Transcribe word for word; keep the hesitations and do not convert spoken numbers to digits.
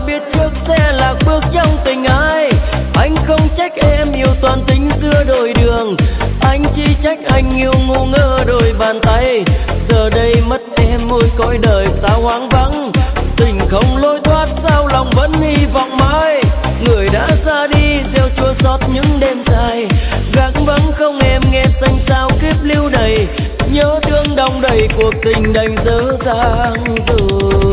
biết trước sẽ lạc bước trong tình ai. Anh không trách em yêu toàn tính giữa đôi đường, anh chỉ trách anh yêu ngu ngơ đôi bàn tay. Giờ đây mất em muôn cõi đời sao hoang vắng, tình không lối thoát sao lòng vẫn hy vọng mãi. Người đã ra đi gieo chua xót những đêm dài, gác vắng không em nghe xanh sao kiếp lưu đầy. Nhớ thương đong đầy cuộc tình đành dở dang rồi.